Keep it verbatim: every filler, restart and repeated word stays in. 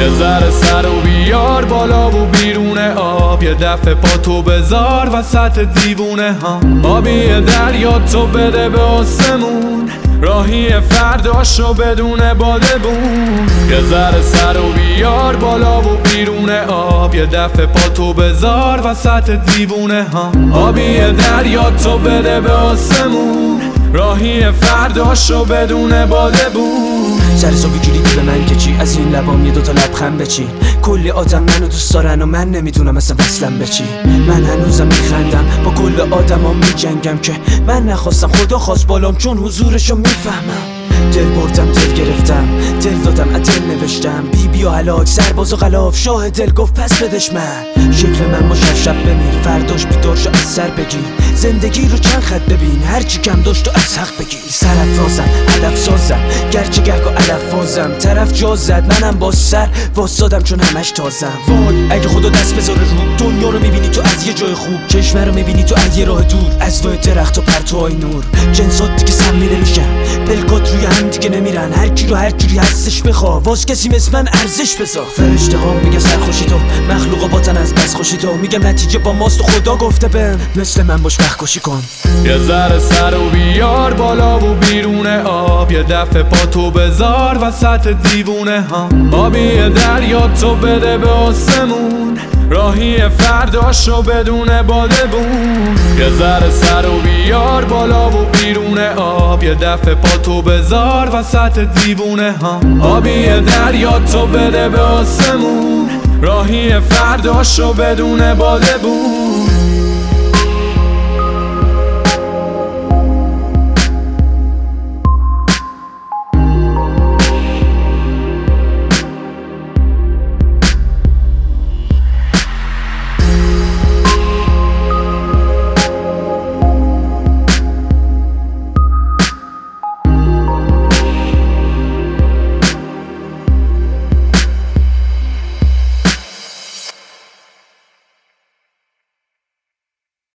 یه ذره سر و بیار بالا و بیرون آب، یه دفعه پا تو بذار وسط دیوونه ها. آبی دریا تو بده به آسمون، راهی فرداشو بدون بادبون. یه ذره سر و بیار بالا و بیرون آب، یه دفعه پا تو بذار وسط دیوونه ها. آبی دریا تو بده به آسمون، راهی فرداشو بدون بادبون. سر صبح گیری به من که چی، از این لبام یه دوتا لبخند بچین. کلی آدم منو دوست دارن و من نمیدونم اصلا وصلم به چی. من هنوزم میخندم با کل آدما میجنگم که من نخواستم خدا خواست بالام، چون حضورشو میفهمم. دل بردم دل گرفتم، دل دادم از دل نوشتم. بی بی و هلاک سرباز و غلاف، شاه دل گفت پس بدش من. شکل من با شب شب بمیر، فرداش بیدار شو از سر بگیر. زندگی رو چند خط ببین، هرچی کم داشت و از حق بگیر. سرافرازم هدف سازم، گرچه گرگ و علف فازم. طرف جا زد منم با سر واسادم چون همش تازم. وای اگه خدا دست بذاره رو دنیا رو میبینی تو از یه جای خوب، کشور رو میبینی تو از یه راه دور. از وای درخت و پرتوهای نور، جنسات دیگه سمی نمیشن، پلکات روی هم دیگه نمیرن. هر کی رو هر جوری هستش بخوا، واس کسی مثل من ارزش بذار. فرشته ها میگه سرخوشی تو، مخلوقا باتن از بس خوشی تو. میگم نتیجه با ماست و خدا گفته بهم مثل من باش وقت کشی کن. یه ذره سر و بیار بالا و بیرون آب، یه دفعه پا تو بذار وسط دیوونه ها. آبی دریا تو بده به آسمون، راهی فرداشو بدون بادبون. یه ذره سر و بیار بالا و بیرون آب، یه دفعه پا تو بذار وسط دیوونه ها. آبی دریا تو بده به آسمون، راهی فرداشو بدون بادبون.